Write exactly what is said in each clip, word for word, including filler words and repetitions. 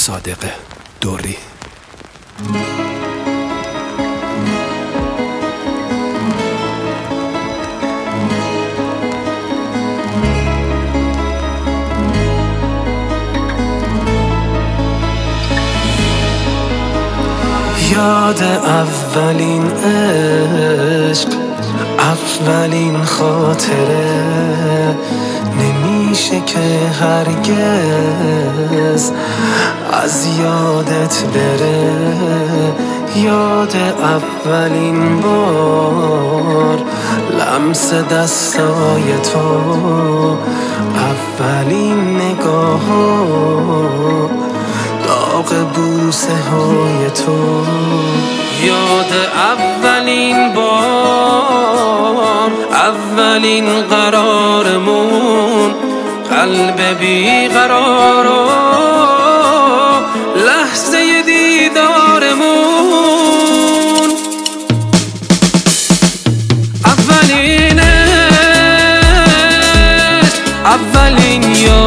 صادق دوری. یاد اولین عشق، اولین خاطره، نمیشه که هرگز از یادت بره. یاد اولین بار، لمس دستای تو، اولین نگاه ها، داغ بوسه های تو. یاد اولین بار، اولین قرارمون، قلب بیقرار و لحظه دیدارمون. اولین عشق، اولین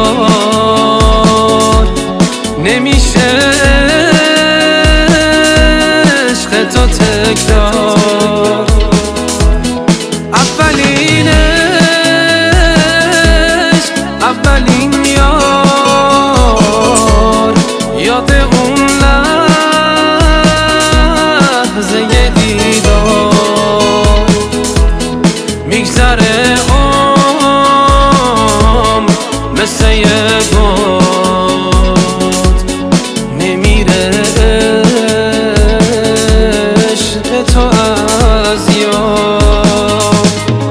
یاد، نمیشه عشق تو تکرار. اولین عشق، اولین یار، یاد اون لحظه دیدار. میگذره عمر مثل یه باد، نمیره عشق تو از یاد.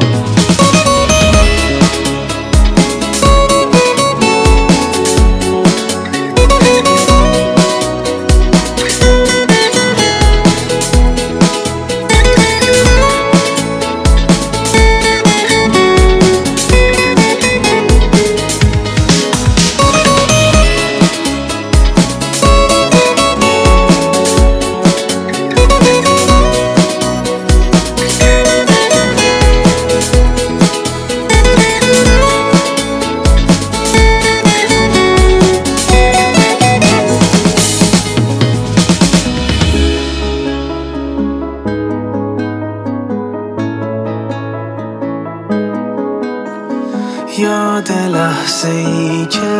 یاد لحظه ای که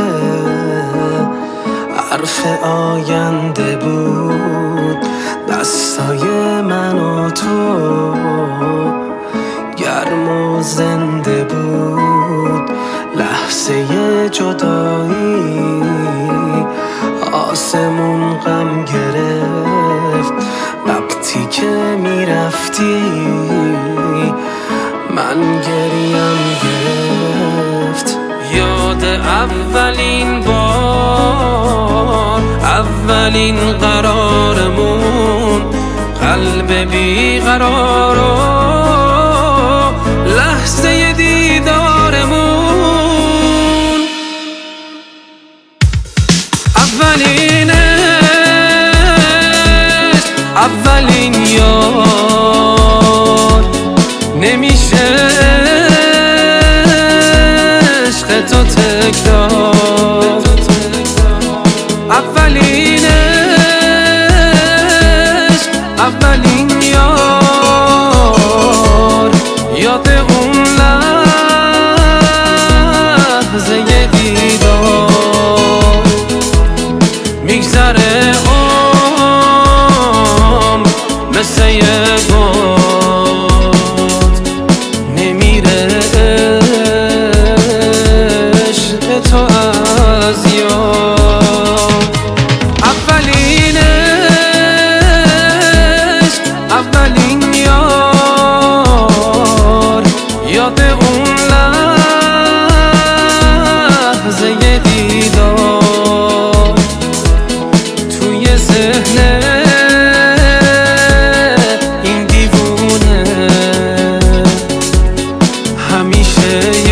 حرف آینده بود، دستای من و تو گرم و زنده بود. لحظه جدایی آسمون غم گرفت، وقتی که میرفتی من گریم گرفت. یاد اولین بار، اولین قرارمون، قلب بیقرار و لحظه دیدارمون. اولین عشق، اولین یاد، نمیشه عشق تو تکرار. اولین عشق، اولین یار، یاد اون لحظه دیدار. میگذره عمر مثل یه باد، نمیره عشق تو از یاد. اولین عشق، اولین یار، یاد اون لحظه دیدار. توی ذهن این دیوونه همیشه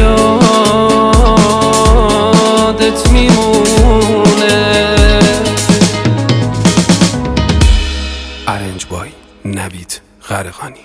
یادت میمونه. ارنج بای نوید غرقانی.